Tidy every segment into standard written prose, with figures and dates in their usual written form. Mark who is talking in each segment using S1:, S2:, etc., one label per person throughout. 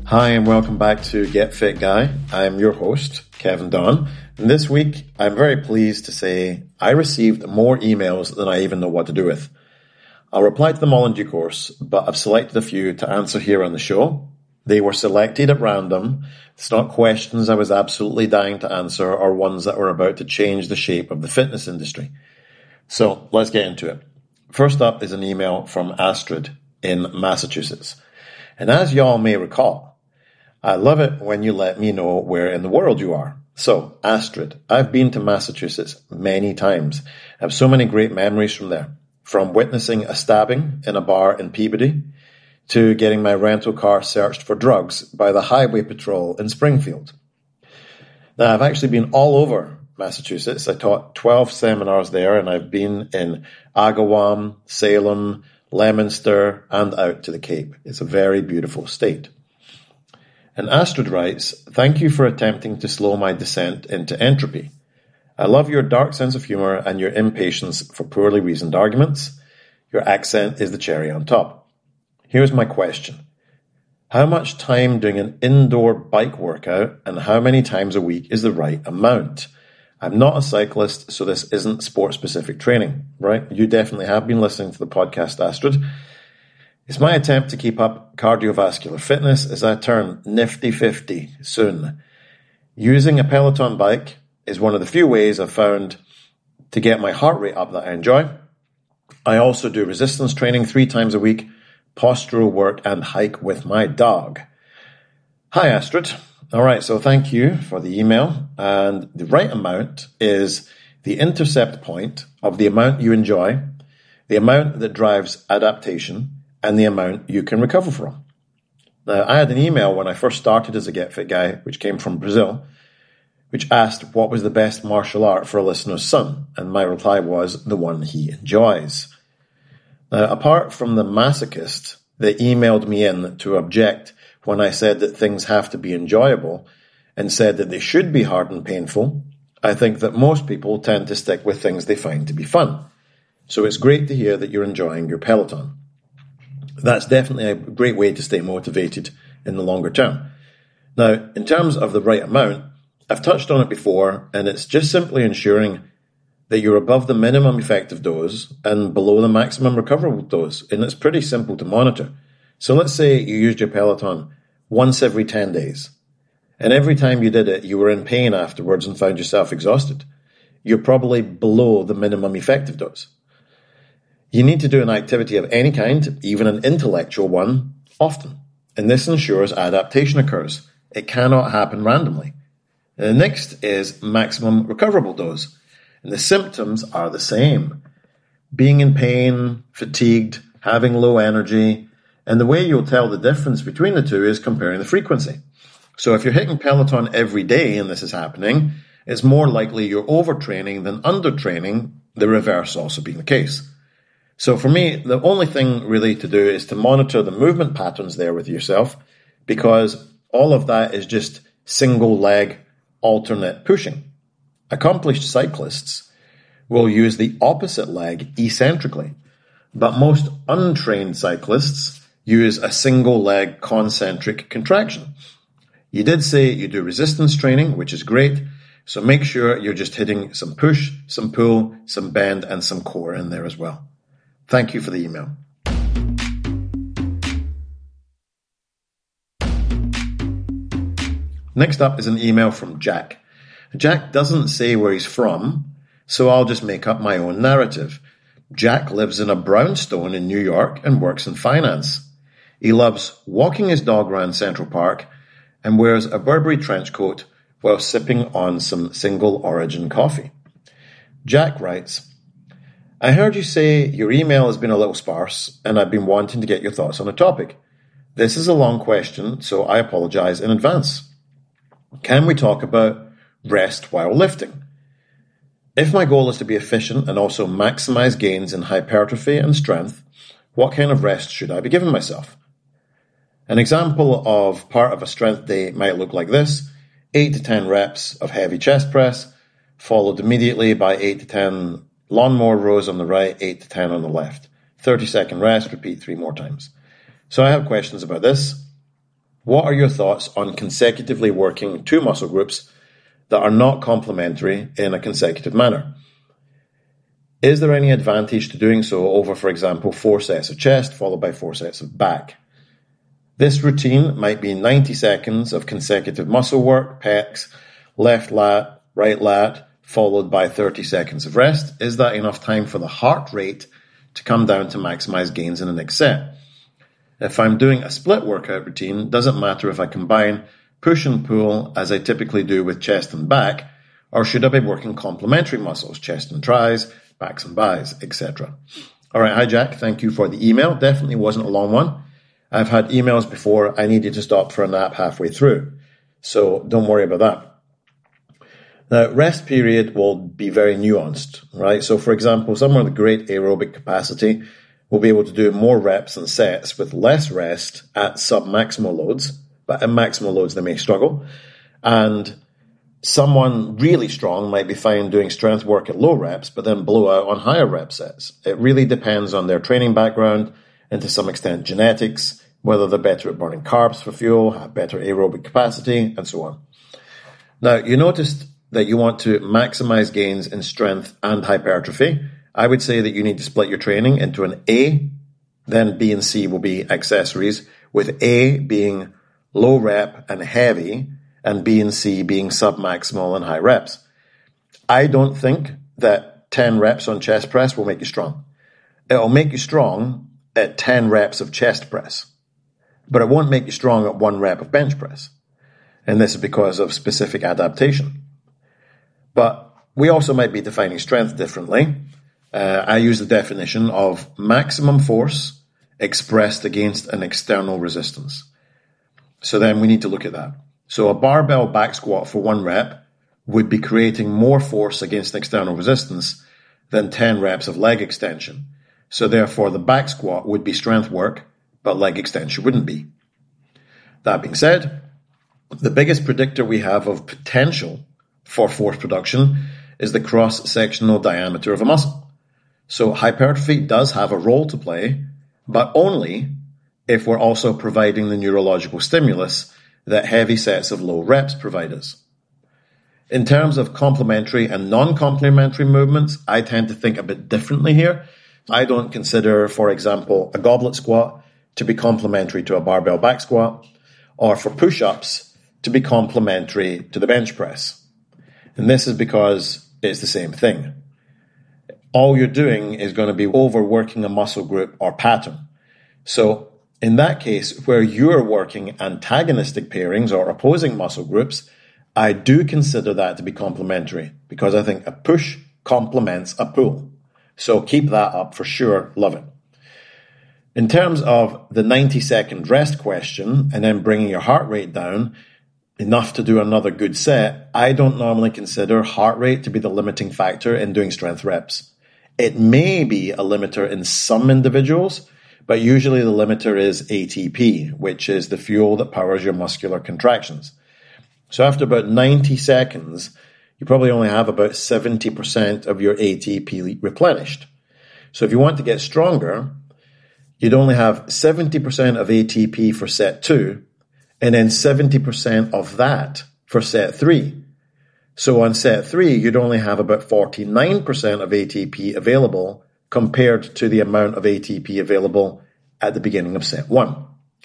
S1: Hi and welcome back to Get Fit Guy. I'm your host, Kevin Don. And this week, I'm very pleased to say I received more emails than I even know what to do with. I'll reply to them all in due course, but I've selected a few to answer here on the show. They were selected at random. It's not questions I was absolutely dying to answer or ones that were about to change the shape of the fitness industry. So let's get into it. First up is an email from Astrid in Massachusetts. And as y'all may recall, I love it when you let me know where in the world you are. So, Astrid, I've been to Massachusetts many times. I have so many great memories from there. From witnessing a stabbing in a bar in Peabody to getting my rental car searched for drugs by the Highway Patrol in Springfield. Now, I've actually been all over Massachusetts. I taught 12 seminars there, and I've been in Agawam, Salem, Leominster, and out to the Cape. It's a very beautiful state. And Astrid writes, thank you for attempting to slow my descent into entropy. I love your dark sense of humor and your impatience for poorly reasoned arguments. Your accent is the cherry on top. Here's my question. How much time doing an indoor bike workout and how many times a week is the right amount? I'm not a cyclist, so this isn't sport-specific training, right? You definitely have been listening to the podcast, Astrid. It's my attempt to keep up cardiovascular fitness as I turn nifty 50 soon. Using a Peloton bike is one of the few ways I've found to get my heart rate up that I enjoy. I also do resistance training 3 times a week, postural work, and hike with my dog. Hi, Astrid. All right, so thank you for the email. And the right amount is the intercept point of the amount you enjoy, the amount that drives adaptation, and the amount you can recover from. Now, I had an email when I first started as a Get Fit Guy, which came from Brazil, which asked what was the best martial art for a listener's son, and my reply was the one he enjoys. Now, apart from the masochist that emailed me in to object when I said that things have to be enjoyable and said that they should be hard and painful, I think that most people tend to stick with things they find to be fun. So it's great to hear that you're enjoying your Peloton. That's definitely a great way to stay motivated in the longer term. Now, in terms of the right amount, I've touched on it before, and it's just simply ensuring that you're above the minimum effective dose and below the maximum recoverable dose, and it's pretty simple to monitor. So let's say you used your Peloton once every 10 days, and every time you did it, you were in pain afterwards and found yourself exhausted. You're probably below the minimum effective dose. You need to do an activity of any kind, even an intellectual one, often. And this ensures adaptation occurs. It cannot happen randomly. And the next is maximum recoverable dose. And the symptoms are the same. Being in pain, fatigued, having low energy. And the way you'll tell the difference between the two is comparing the frequency. So if you're hitting Peloton every day and this is happening, it's more likely you're overtraining than undertraining, the reverse also being the case. So for me, the only thing really to do is to monitor the movement patterns there with yourself, because all of that is just single leg alternate pushing. Accomplished cyclists will use the opposite leg eccentrically, but most untrained cyclists use a single leg concentric contraction. You did say you do resistance training, which is great, so make sure you're just hitting some push, some pull, some bend, and some core in there as well. Thank you for the email. Next up is an email from Jack. Jack doesn't say where he's from, so I'll just make up my own narrative. Jack lives in a brownstone in New York and works in finance. He loves walking his dog around Central Park and wears a Burberry trench coat while sipping on some single origin coffee. Jack writes, I heard you say your email has been a little sparse, and I've been wanting to get your thoughts on a topic. This is a long question, so I apologize in advance. Can we talk about rest while lifting? If my goal is to be efficient and also maximize gains in hypertrophy and strength, what kind of rest should I be giving myself? An example of part of a strength day might look like this: 8 to 10 reps of heavy chest press, followed immediately by 8 to 10 lawnmower rows on the right, 8 to 10 on the left. 30-second rest, repeat 3 more times. So I have questions about this. what are your thoughts on consecutively working two muscle groups that are not complementary in a consecutive manner? Is there any advantage to doing so over, for example, 4 sets of chest followed by 4 sets of back? This routine might be 90 seconds of consecutive muscle work, pecs, left lat, right lat, followed by 30 seconds of rest. Is that enough time for the heart rate to come down to maximize gains in the next set? If I'm doing a split workout routine, doesn't matter if I combine push and pull as I typically do with chest and back, or should I be working complementary muscles, chest and tris, backs and buys, etc.? All right, hi Jack, thank you for the email. Definitely wasn't a long one. I've had emails before I needed to stop for a nap halfway through, so don't worry about that. Now, rest period will be very nuanced, right? So, for example, someone with great aerobic capacity will be able to do more reps and sets with less rest at submaximal loads, but at maximal loads they may struggle. And someone really strong might be fine doing strength work at low reps, but then blow out on higher rep sets. It really depends on their training background and to some extent genetics, whether they're better at burning carbs for fuel, have better aerobic capacity, and so on. Now, you noticed that you want to maximize gains in strength and hypertrophy. I would say that you need to split your training into an A, then B and C will be accessories, with A being low rep and heavy, and B and C being submaximal and high reps. I don't think that 10 reps on chest press will make you strong. It'll make you strong at 10 reps of chest press, but it won't make you strong at 1 rep of bench press. And this is because of specific adaptation. But we also might be defining strength differently. I use the definition of maximum force expressed against an external resistance. So then we need to look at that. So a barbell back squat for 1 rep would be creating more force against external resistance than 10 reps of leg extension. So therefore the back squat would be strength work, but leg extension wouldn't be. That being said, the biggest predictor we have of potential for force production is the cross-sectional diameter of a muscle. So hypertrophy does have a role to play, but only if we're also providing the neurological stimulus that heavy sets of low reps provide us. In terms of complementary and non-complementary movements, I tend to think a bit differently here. I don't consider, for example, a goblet squat to be complementary to a barbell back squat, or for push-ups to be complementary to the bench press. And this is because it's the same thing. All you're doing is going to be overworking a muscle group or pattern. So in that case, where you're working antagonistic pairings or opposing muscle groups, I do consider that to be complementary because I think a push complements a pull. So keep that up for sure. Love it. In terms of the 90-second rest question and then bringing your heart rate down enough to do another good set, I don't normally consider heart rate to be the limiting factor in doing strength reps. It may be a limiter in some individuals, but usually the limiter is ATP, which is the fuel that powers your muscular contractions. So after about 90 seconds, you probably only have about 70% of your ATP replenished. So if you want to get stronger, you'd only have 70% of ATP for set 2, and then 70% of that for set 3. So on set 3, you'd only have about 49% of ATP available compared to the amount of ATP available at the beginning of set 1.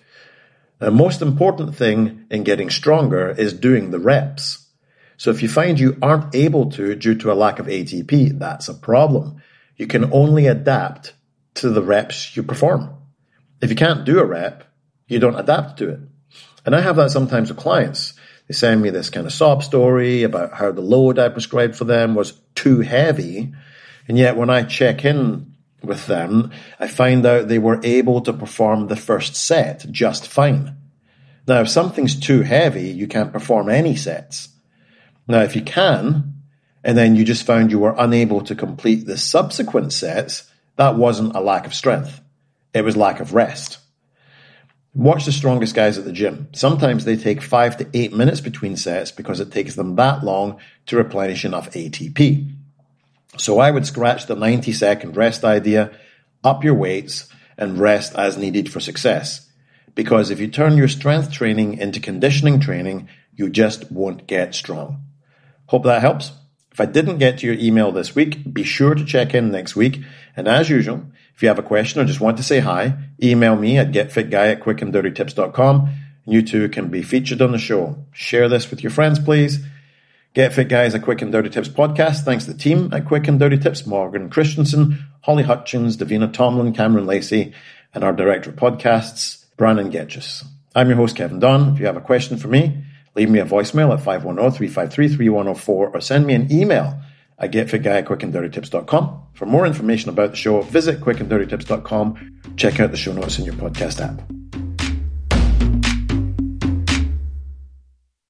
S1: The most important thing in getting stronger is doing the reps. So if you find you aren't able to due to a lack of ATP, that's a problem. You can only adapt to the reps you perform. If you can't do a rep, you don't adapt to it. And I have that sometimes with clients. They send me this kind of sob story about how the load I prescribed for them was too heavy. And yet when I check in with them, I find out they were able to perform the first set just fine. Now, if something's too heavy, you can't perform any sets. Now, if you can, and then you just found you were unable to complete the subsequent sets, that wasn't a lack of strength. It was lack of rest. Watch the strongest guys at the gym. Sometimes they take 5 to 8 minutes between sets because it takes them that long to replenish enough ATP. So I would scratch the 90-second rest idea, up your weights, and rest as needed for success. because if you turn your strength training into conditioning training, you just won't get strong. Hope that helps. If I didn't get to your email this week, be sure to check in next week. And as usual, if you have a question or just want to say hi, email me at getfitguy@quickanddirtytips.com. And you too can be featured on the show. Share this with your friends, please. Get Fit Guy is a Quick and Dirty Tips podcast. Thanks to the team at Quick and Dirty Tips, Morgan Christensen, Holly Hutchins, Davina Tomlin, Cameron Lacey, and our director of podcasts, Brandon Getchus. I'm your host, Kevin Dunn. If you have a question for me, leave me a voicemail at 510-353-3104 or send me an email at getfitguy@quickanddirtytips.com. For more information about the show, visit quickanddirtytips.com. Check out the show notes in your podcast app.